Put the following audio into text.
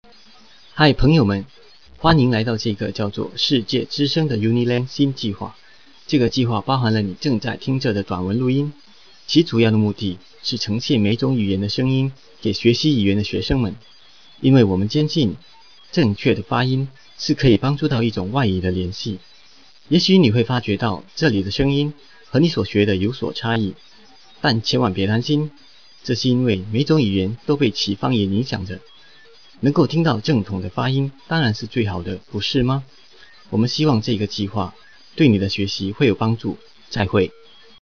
嗨，朋友们，欢迎来到这个叫做“世界之声”的 UniLand 新计划。这个计划包含了你正在听着的短文录音，其主要的目的是呈现每种语言的声音给学习语言的学生们。因为我们坚信，正确的发音是可以帮助到一种外语的联系。也许你会发觉到这里的声音和你所学的有所差异，但千万别担心，这是因为每种语言都被其方言影响着。能够听到正统的发音当然是最好的，不是吗？我们希望这个计划对你的学习会有帮助。再会。